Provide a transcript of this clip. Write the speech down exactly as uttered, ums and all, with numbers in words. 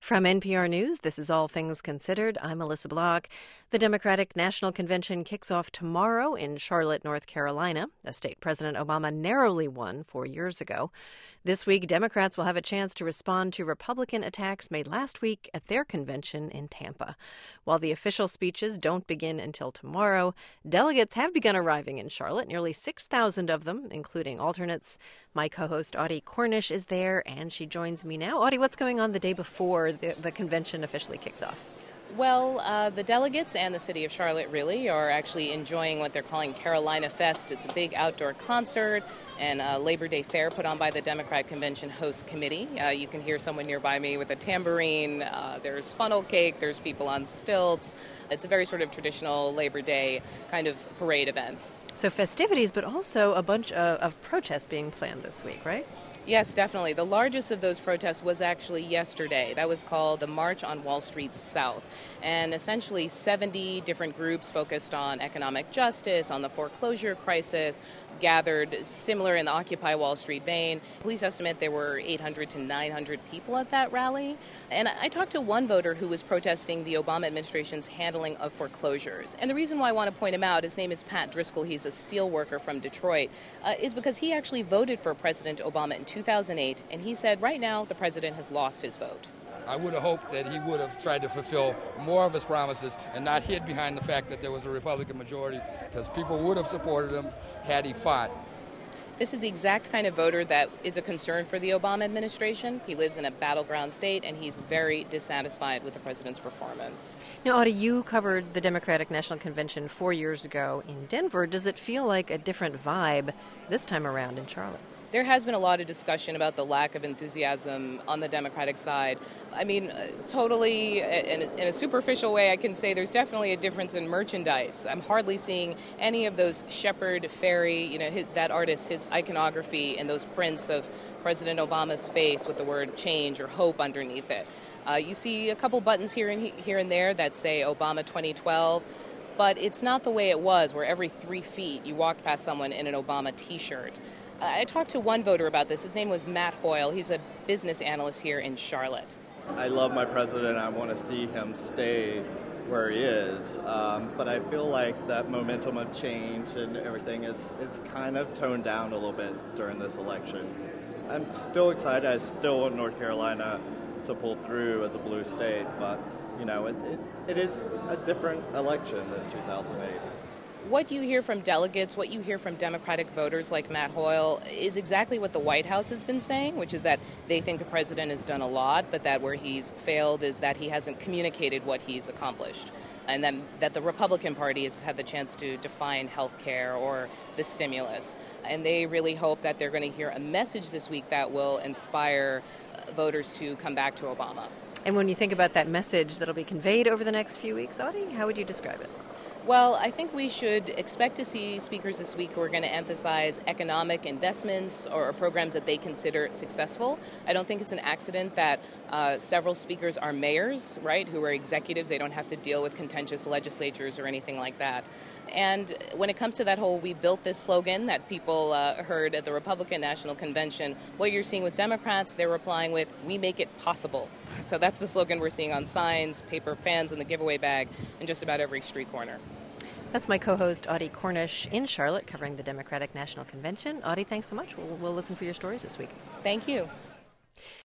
From N P R News, this is All Things Considered. I'm Melissa Block. The Democratic National Convention kicks off tomorrow in Charlotte, North Carolina, a state President Obama narrowly won four years ago. This week, Democrats will have a chance to respond to Republican attacks made last week at their convention in Tampa. While the official speeches don't begin until tomorrow, delegates have begun arriving in Charlotte, nearly six thousand of them, including alternates. My co-host Audie Cornish is there, and she joins me now. Audie, what's going on the day before the, the convention officially kicks off? Well, uh, the delegates and the city of Charlotte really are actually enjoying what they're calling Carolina Fest. It's a big outdoor concert and a Labor Day fair put on by the Democratic Convention Host Committee. Uh, you can hear someone nearby me with a tambourine. Uh, there's funnel cake. There's people on stilts. It's a very sort of traditional Labor Day kind of parade event. So festivities, but also a bunch of, of protests being planned this week, right? Yes, definitely. The largest of those protests was actually yesterday. That was called the March on Wall Street South. And essentially seventy different groups focused on economic justice, on the foreclosure crisis, gathered similar in the Occupy Wall Street vein. Police estimate there were eight hundred to nine hundred people at that rally. And I talked to one voter who was protesting the Obama administration's handling of foreclosures. And the reason why I want to point him out, his name is Pat Driscoll, he's a steel worker from Detroit, uh, is because he actually voted for President Obama in two thousand eight, and he said right now the president has lost his vote. I would have hoped that he would have tried to fulfill more of his promises and not hid behind the fact that there was a Republican majority, because people would have supported him had he fought. This is the exact kind of voter that is a concern for the Obama administration. He lives in a battleground state, and he's very dissatisfied with the president's performance. Now, Audie, you covered the Democratic National Convention four years ago in Denver. Does it feel like a different vibe this time around in Charlotte? There has been a lot of discussion about the lack of enthusiasm on the Democratic side. I mean, uh, totally, in a, in a superficial way, I can say there's definitely a difference in merchandise. I'm hardly seeing any of those Shepard Fairey, you know, his, that artist, his iconography and those prints of President Obama's face with the word change or hope underneath it. Uh, you see a couple buttons here and here and there that say Obama twenty twelve. But it's not the way it was, where every three feet you walked past someone in an Obama T-shirt. Uh, I talked to one voter about this. His name was Matt Hoyle. He's a business analyst here in Charlotte. I love my president. I want to see him stay where he is. Um, but I feel like that momentum of change and everything is, is kind of toned down a little bit during this election. I'm still excited. I still want North Carolina to pull through as a blue state, but you know, it, it, it is a different election than two thousand eight. What you hear from delegates, what you hear from Democratic voters like Matt Hoyle is exactly what the White House has been saying, which is that they think the president has done a lot, but that where he's failed is that he hasn't communicated what he's accomplished. And then that the Republican Party has had the chance to define health care or the stimulus. And they really hope that they're going to hear a message this week that will inspire voters to come back to Obama. And when you think about that message that'll be conveyed over the next few weeks, Audie, how would you describe it? Well, I think we should expect to see speakers this week who are going to emphasize economic investments or programs that they consider successful. I don't think it's an accident that uh, several speakers are mayors, right, who are executives. They don't have to deal with contentious legislatures or anything like that. And when it comes to that whole "we built this" slogan that people uh, heard at the Republican National Convention, what you're seeing with Democrats, they're replying with "we make it possible." So that's the slogan we're seeing on signs, paper fans in the giveaway bag, and just about every street corner. That's my co-host, Audie Cornish, in Charlotte, covering the Democratic National Convention. Audie, thanks so much. We'll, we'll listen for your stories this week. Thank you.